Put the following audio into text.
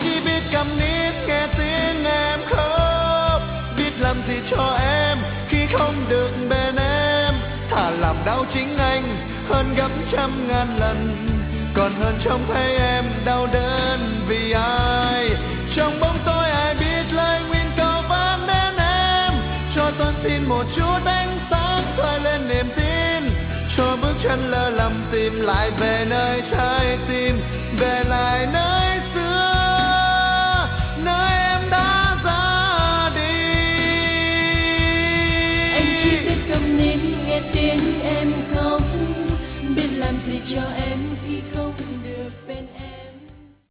chỉ biết cầm nín nghe tiếng em khóc, biết làm gì cho em khi không được bên em. Thà làm đau chính anh hơn gấp trăm ngàn lần, còn hơn trông thấy em đau đớn vì ai. Trong bóng tối ai biết lời nguyện cầu van đến em, cho tôi xin một chút ánh sáng soi lên niềm tin, cho bước chân lỡ lầm tìm lại về nơi